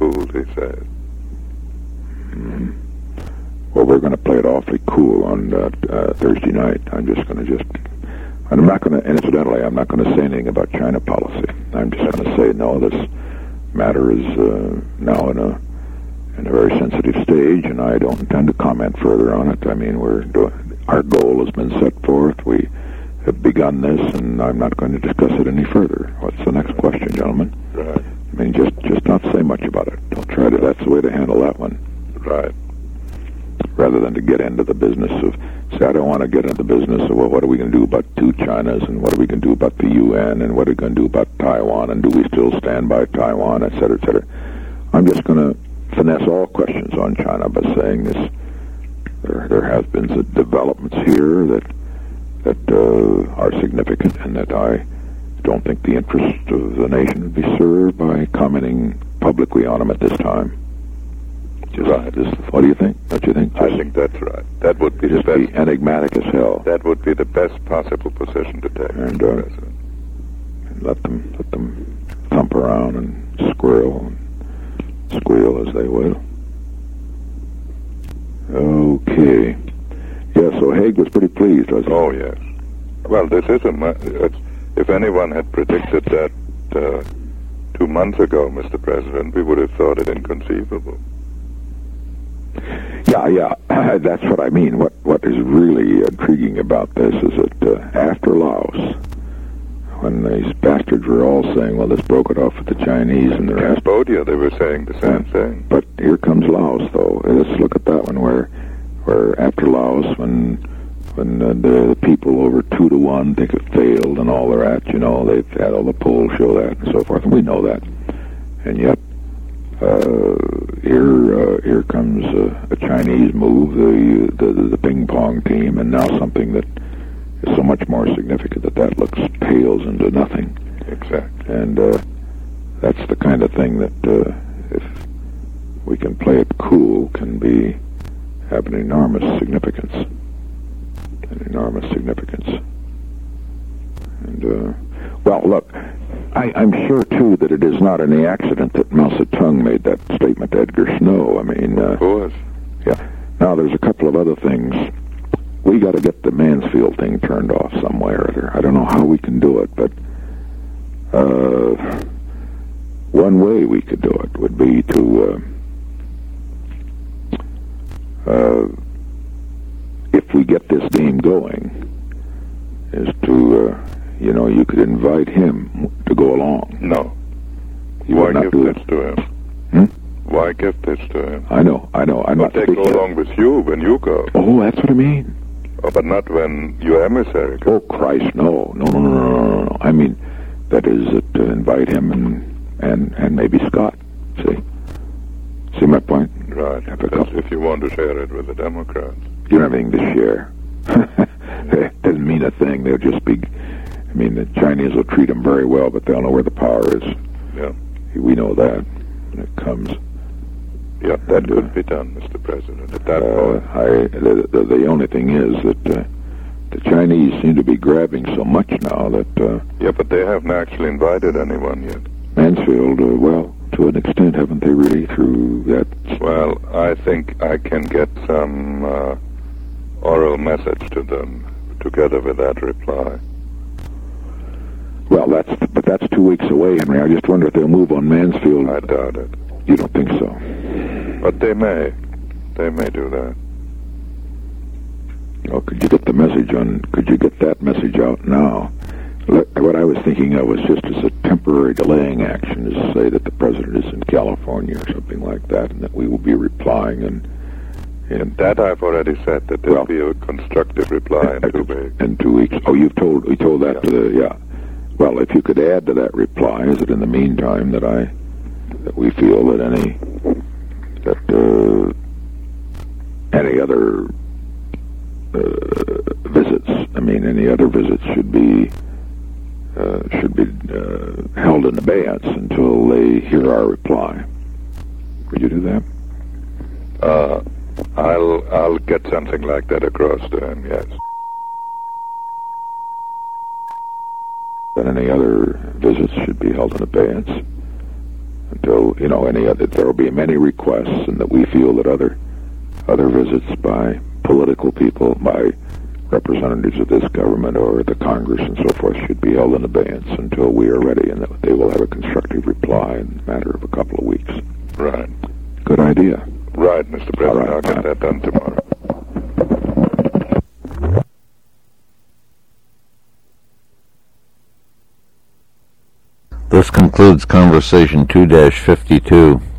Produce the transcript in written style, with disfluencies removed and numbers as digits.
cool, he says. Well, we're going to play it awfully cool on Thursday night. I'm not going to, incidentally, I'm not going to say anything about China policy. I'm just going to say, no, this matter is now in a very sensitive stage, and I don't intend to comment further on it. I mean, our goal has been set forth. We have begun this, and I'm not going to discuss it any further. What's the next question, gentlemen? Right. I mean, just not say much about it. Don't try to. That's the way to handle that one. Right. Rather than to get into the business of, say, I don't want to get into the business of, well, what are we going to do about two Chinas, and what are we going to do about the UN, and what are we going to do about Taiwan, and do we still stand by Taiwan, et cetera, et cetera. I'm just going to finesse all questions on China by saying this. There have been some developments here that are significant, and that I don't think the interest of the nation would be served by commenting publicly on them at this time. Right. What do you think? Don't you think? I think that's right. That would be just be enigmatic as hell. That would be the best possible position to take, and let them thump around and squeal as they will. Okay. Yeah. So Haig was pretty pleased, wasn't he? Oh yes. Well, this is if anyone had predicted that 2 months ago, Mr. President, we would have thought it inconceivable. Yeah, that's what I mean. What is really intriguing about this is that after Laos, when these bastards were all saying, well, let's broke it off with the Chinese and the rest. Cambodia, they were saying the same thing. But here comes Laos, though. Let's look at that one, where after Laos, when the people over 2-1 think it failed and all they're at, they've had all the polls show that and so forth, and we know that. And yet, here comes a Chinese move, the ping pong team, and now something that is so much more significant that looks pales into nothing. Exactly. And that's the kind of thing that if we can play it cool, can have an enormous significance. And well, look. I'm sure, too, that it is not any accident that Mao Zedong made that statement to Edgar Snow. I mean... of course. Yeah. Now, there's a couple of other things. We got to get the Mansfield thing turned off some way or other. I don't know how we can do it, but... one way we could do it would be to... if we get this game going, is to... you could invite him to go along. No. Why give this to him? Why give this to him? I know. I'm not speaking. They go along with you when you go. Oh, that's what I mean. Oh, but not when your emissary goes. Oh, Christ, no. No. I mean, that is to invite him and maybe Scott. See my point? Right. If you want to share it with the Democrats. You don't have anything to share. It doesn't mean a thing. They'll just be... I mean, the Chinese will treat them very well, but they'll know where the power is. Yeah. We know that when it comes. Yeah, that could be done, Mr. President, at that point. The only thing is that the Chinese seem to be grabbing so much now that... yeah, but they haven't actually invited anyone yet. Mansfield, well, to an extent, haven't they really, through that... Well, I think I can get some oral message to them together with that reply. Well, that's 2 weeks away, Henry. I just wonder if they'll move on Mansfield. I doubt it. You don't think so? But they may. They may do that. Well, could you get that message out now? What I was thinking of was just as a temporary delaying action, is to say that the president is in California or something like that, and that we will be replying and that I've already said, that there'll be a constructive reply in 2 weeks. In 2 weeks. Oh, we told that to the... Yeah. Well, if you could add to that reply, is it in the meantime that we feel that any other visits, any other visits should be held in abeyance until they hear our reply. Could you do that? I'll get something like that across to him, yes. That any other visits should be held in abeyance until, there will be many requests, and that we feel that other visits by political people, by representatives of this government or the Congress and so forth, should be held in abeyance until we are ready, and that they will have a constructive reply in a matter of a couple of weeks. Right. Good idea. Right, Mr. President. I'll get that done tomorrow. This concludes Conversation 2-52.